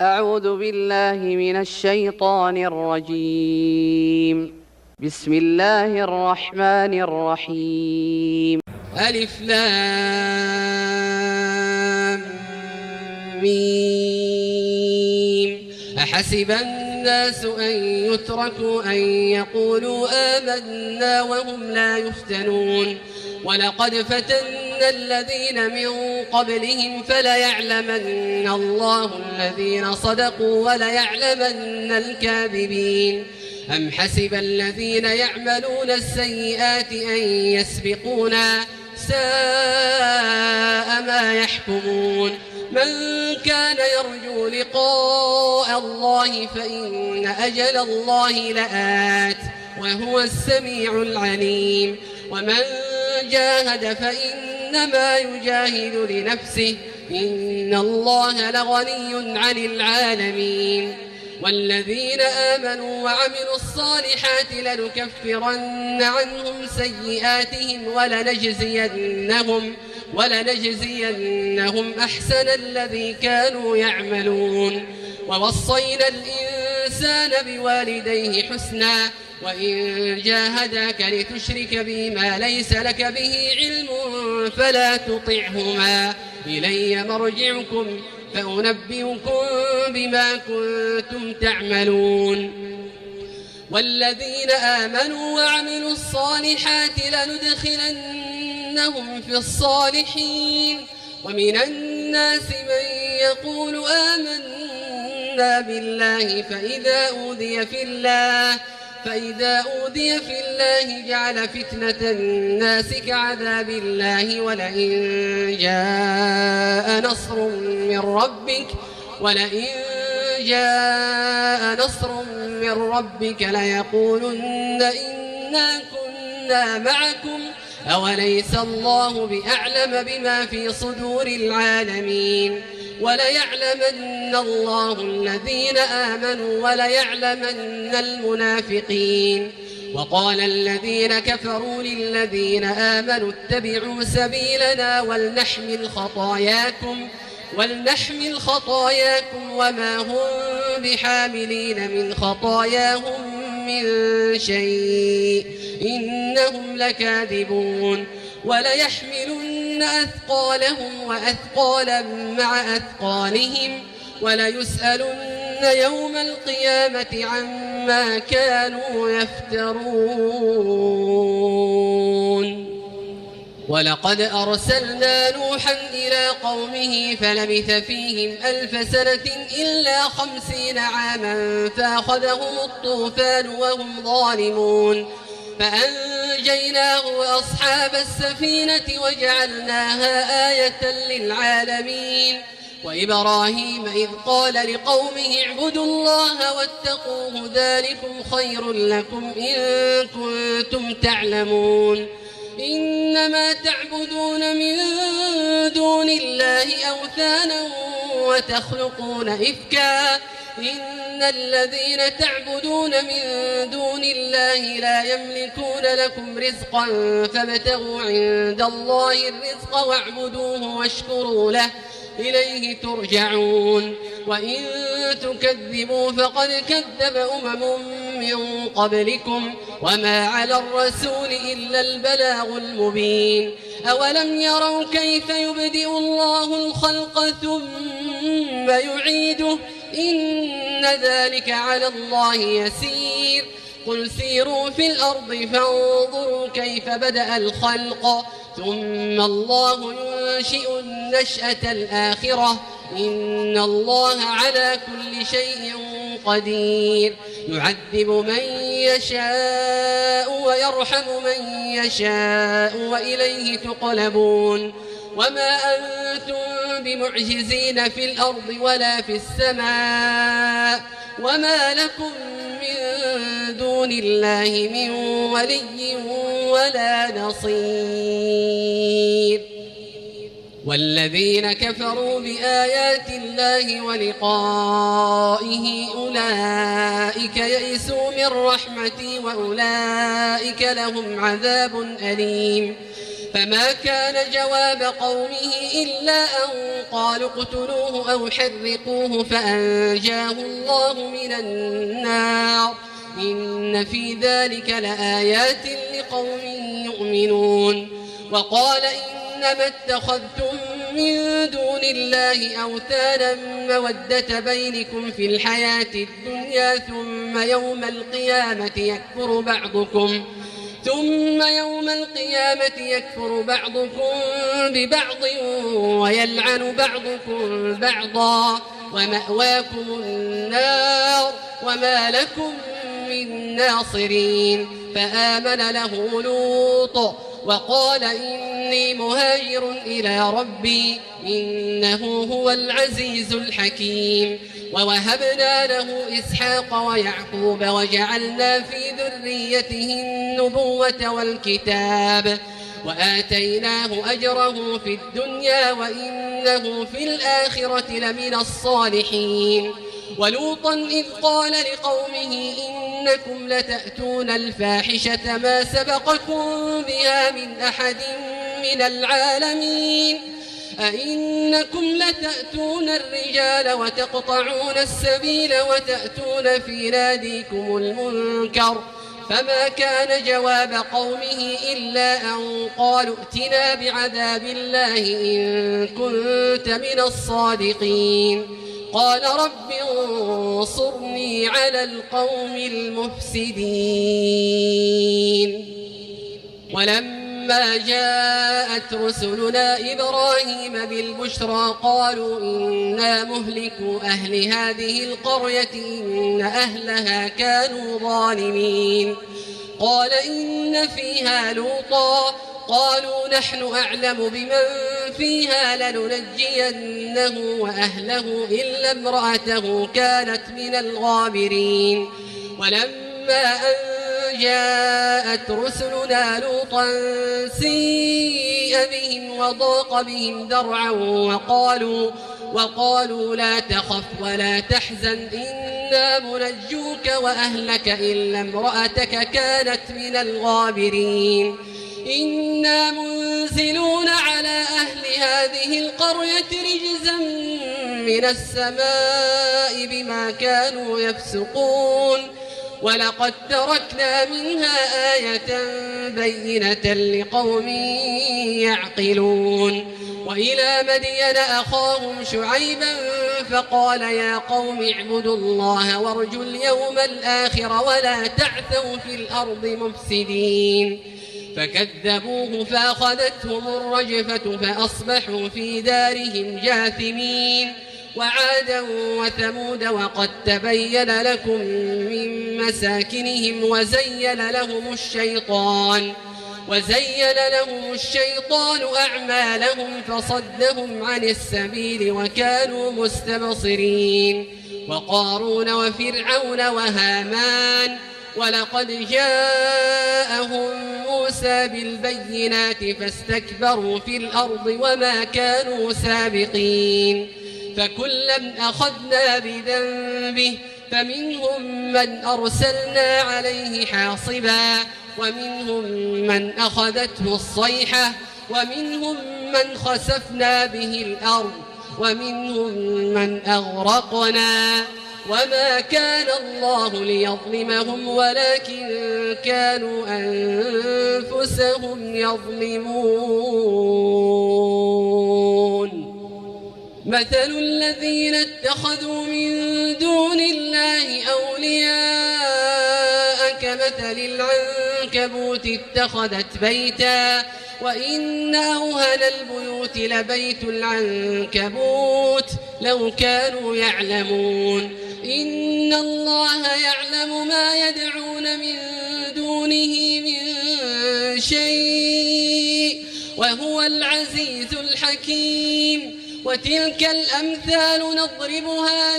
أعوذ بالله من الشيطان الرجيم. بسم الله الرحمن الرحيم. ألف لام ميم. أحسب الناس أن يتركوا أن يقولوا آمنا وهم لا يفتنون ولقد فتنا الذين من قبلهم فليعلمن الله الذين صدقوا وليعلمن الكاذبين. أم حسب الذين يعملون السيئات أن يسبقونا ساء ما يحكمون. من كان يرجو لقاء الله فإن أجل الله لآت وهو السميع العليم. ومن جاهد فإنما يجاهد لنفسه إن الله لغني عن العالمين. والذين آمنوا وعملوا الصالحات لنكفرن عنهم سيئاتهم ولنجزينهم أحسن الذي كانوا يعملون. ووصينا الإنسان بوالديه حسنا وإن جاهداك لتشرك بي ما ليس لك به علم فلا تطعهما إلي مرجعكم فأنبئكم بما كنتم تعملون. والذين آمنوا وعملوا الصالحات لندخلنهم في الصالحين. ومن الناس من يقول آمنا بالله فإذا أوذي في الله جعل فتنة الناس كعذاب الله ولئن جاء نصر من ربك ليقولن إنا كنا معكم أوليس الله بأعلم بما في صدور العالمين. وليعلمن الله الذين آمنوا وليعلمن المنافقين. وقال الذين كفروا للذين آمنوا اتبعوا سبيلنا ولنحمل خطاياكم وما هم بحاملين من خطاياهم من شيء إنهم لكاذبون. وليحملن أثقالهم وأثقالا مع أثقالهم وليسألن يوم القيامة عما كانوا يفترون. ولقد أرسلنا نوحا إلى قومه فلبث فيهم 1000 سنة إلا 50 عاما فأخذهم الطوفان وهم ظالمون فأنجيناه وأصحاب السفينة وجعلناها آية للعالمين. وإبراهيم إذ قال لقومه اعبدوا الله واتقوه ذلكم خير لكم إن كنتم تعلمون. إنما تعبدون من دون الله أوثانا وتخلقون إفكا إن الذين تعبدون من دون الله لا يملكون لكم رزقا فابتغوا عند الله الرزق واعبدوه واشكروا له إليه ترجعون. وإن تكذبوا فقد كذب من قبلكم وما على الرسول إلا البلاغ المبين. أولم يروا كيف يبدئ الله الخلق ثم يعيده إن ذلك على الله يسير. قل سيروا في الأرض فانظروا كيف بدأ الخلق ثم الله ينشئ النشأة الآخرة إن الله على كل شيء قدير. يعذب من يشاء ويرحم من يشاء وإليه تقلبون. وما أنتم بمعجزين في الأرض ولا في السماء وما لكم من دون الله من ولي ولا نصير. والذين كفروا بآيات الله ولقائه أولئك يئسوا من رحمتي وأولئك لهم عذاب أليم. فما كان جواب قومه إلا أن قالوا اقتلوه أو حرقوه فأنجاه الله من النار إن في ذلك لآيات لقوم يؤمنون. وقال إنما اتخذتم من دون الله أوثانا مودة بينكم في الحياة الدنيا ثم يوم القيامة يكفر بعضكم ببعض ويلعن بعضكم بعضا ومأواكم النار وما لكم من ناصرين. فآمن له لوط وقال إني مهاجر إلى ربي إنه هو العزيز الحكيم. ووهبنا له إسحاق ويعقوب وجعلنا في ذريته النبوة والكتاب وآتيناه أجره في الدنيا وإنه في الآخرة لمن الصالحين. ولوطا إذ قال لقومه إنكم لتأتون الفاحشة ما سبقكم بها من أحد من العالمين أئنكم لتأتون الرجال وتقطعون السبيل وتأتون في ناديكم المنكر. فما كان جواب قومه إلا أن قالوا ائتنا بعذاب الله إن كنت من الصادقين. قال رب انصرني على القوم المفسدين. ولما جاءت رسلنا إبراهيم بالبشرى قالوا إنا مهلكو أهل هذه القرية إن أهلها كانوا ظالمين. قال إن فيها لوطا قالوا نحن أعلم بمن فيها لننجينه وأهله إلا امرأته كانت من الغابرين. ولما أن جاءت رسلنا لوطا سيء بهم وضاق بهم ذرعا وقالوا لا تخف ولا تحزن إنا منجوك وأهلك إلا امرأتك كانت من الغابرين. إنا منزلون على أهل هذه القرية رجزا من السماء بما كانوا يفسقون. ولقد تركنا منها آية بينة لقوم يعقلون. وإلى مدين أخاهم شعيبا فقال يا قوم اعبدوا الله وارجوا اليوم الآخر ولا تعثوا في الأرض مفسدين. فكذبوه فأخذتهم الرجفة فأصبحوا في دارهم جاثمين. وعادا وثمود وقد تبين لكم من مساكنهم وزين لهم الشيطان أعمالهم فصدهم عن السبيل وكانوا مستبصرين. وقارون وفرعون وهامان ولقد جاءهم موسى بالبينات فاستكبروا في الأرض وما كانوا سابقين. فكلا أخذنا بذنبه فمنهم من أرسلنا عليه حاصبا ومنهم من أخذته الصيحة ومنهم من خسفنا به الأرض ومنهم من أغرقنا. وما كان الله ليظلمهم ولكن كانوا أنفسهم يظلمون. مثل الذين اتخذوا من دون الله أولياء كمثل العنكبوت اتخذت بيتا وإن أوهن البيوت لبيت العنكبوت لو كانوا يعلمون. إن الله يعلم ما يدعون من دونه من شيء وهو العزيز الحكيم. وتلك الأمثال نضربها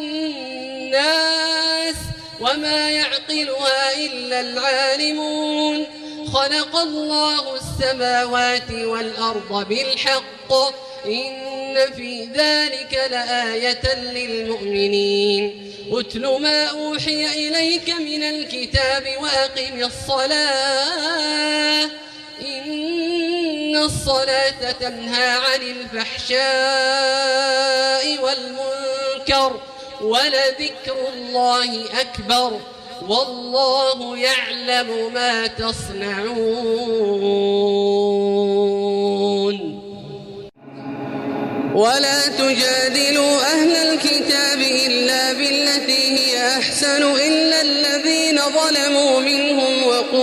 للناس وما يعقلها إلا العالمون. خلق الله السماوات والأرض بالحق إن في ذلك لآية للمؤمنين. أتل ما أوحي إليك من الكتاب وأقم الصلاة إن إن الصلاة تنهى عن الفحشاء والمنكر ولذكر الله أكبر والله يعلم ما تصنعون. ولا تجادلوا أهل الكتاب إلا بالتي هي أحسن إلا الذين ظلموا منهم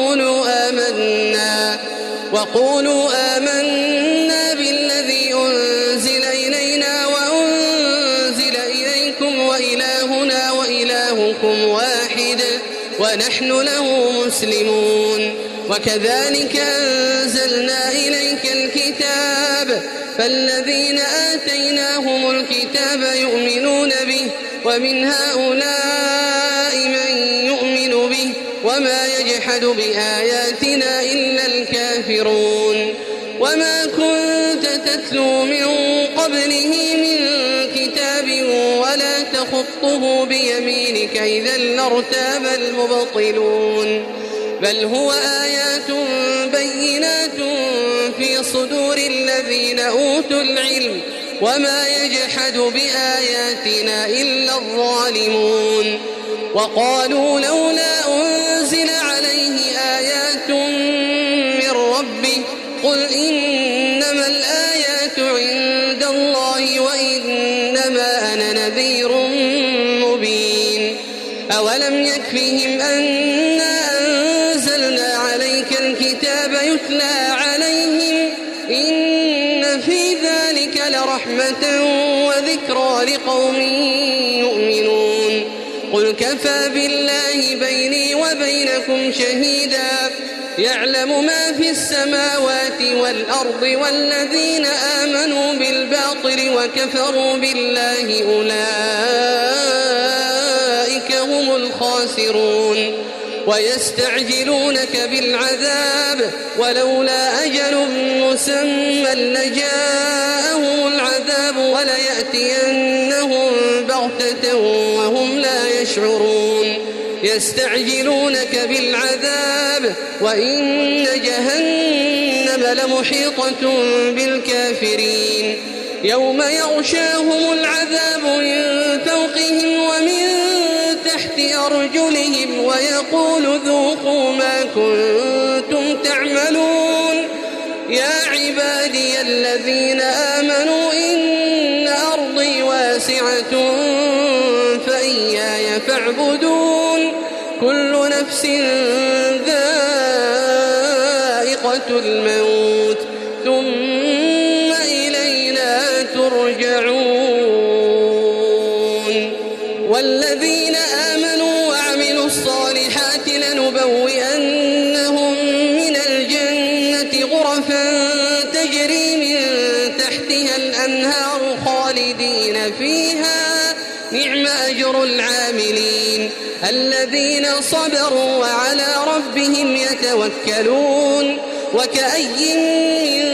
وقولوا آمنا بالذي أنزل إلينا وأنزل إليكم وإلهنا وإلهكم واحد ونحن له مسلمون. وكذلك أنزلنا إليك الكتاب فالذين آتيناهم الكتاب يؤمنون به ومن هؤلاء من يؤمن به وما يجحد بآياتنا إلا الكافرون. وما كنت تتلو من قبله من كتاب ولا تخطه بيمينك إذا لارتاب المبطلون. بل هو آيات بينات في صدور الذين أوتوا العلم وما يجحد بآياتنا إلا الظالمون. وقالوا لولا أنزل عليه آيات من ربه قل إنما الآيات عند الله وإنما أنا نذير مبين. أولم يكفهم أنا أنزلنا عليك الكتاب يتلى عليهم إن في ذلك لرحمة وذكرى لقوم يؤمنون. قل كفى بالله بيني وبينكم شهيدا يعلم ما في السماوات والأرض والذين آمنوا بالباطل وكفروا بالله أولئك هم الخاسرون. ويستعجلونك بالعذاب ولولا أجل مسمى لجاءهم العذاب وليأتينهم بغتة وهم لا يشعرون. يستعجلونك بالعذاب وإن جهنم لمحيطة بالكافرين. يوم يغشاهم العذاب من فوقهم ومن تحت أرجلهم ويقول ذوقوا ما كنتم تعملون. يا عبادي الذين آمنوا إن أرضي واسعة فإياي فاعبدون. كل نفس ذائقة الموت ثم إلينا ترجعون. والذين آمنوا وعملوا الصالحات لنبوئنهم من الجنة غرفا تجري من تحتها الأنهار خالدين فيها نعم أجر العاملين الذين صبروا وعلى ربهم يتوكلون. وكأي من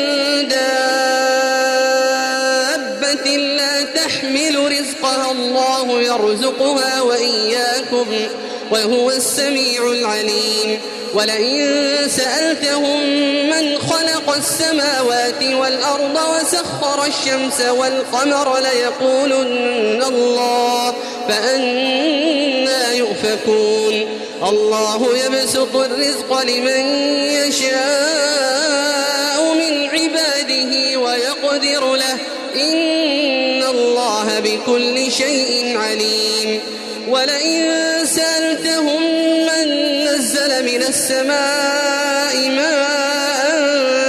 دابة لا تحمل رزقها الله يرزقها وإياكم وهو السميع العليم. ولئن سألتهم من خلق السماوات والأرض وسخر الشمس والقمر ليقولن الله فأنى يؤفكون. الله يبسط الرزق لمن يشاء من عباده ويقدر له إن الله بكل شيء عليم. ولئن سألتهم من نزل من السماء ماء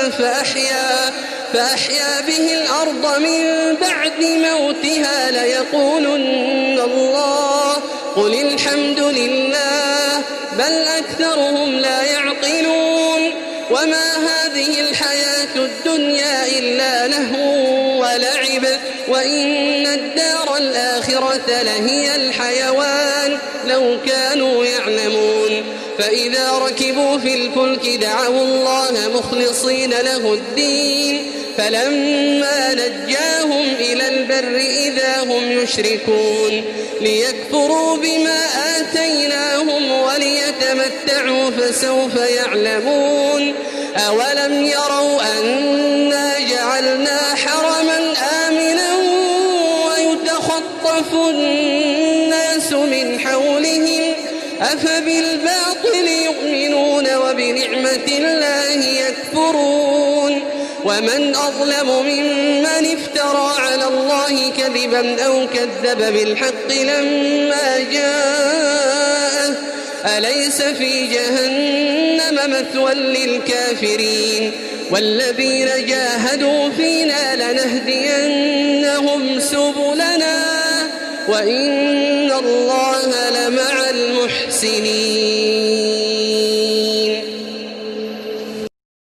فأحيا به الأرض من بعد موتها ليقولن الله قل الحمد لله بل أكثرهم لا يعقلون. وما هذه الحياة الدنيا إلا لهو ولعب وإن الدار الآخرة لهي الحيوان لو كانوا يعلمون. فإذا ركبوا في الفلك دعوا الله مخلصين له الدين فلما نجاهم إلى البر إذا هم يشركون ليكفروا بما آتيناهم وليتمتعوا فسوف يعلمون أولم يروا أنا جعلنا حرما آمنا ويتخطف الناس من حولهم أفبالباطل يؤمنون وبنعمة الله يكفرون ومن أظلم ممن افترى على الله كذبا أو كذب بالحق لما جاءه أليس في جهنم مثوى للكافرين والذين جاهدوا فينا لنهدينهم سبلنا وإن الله لمع المحسنين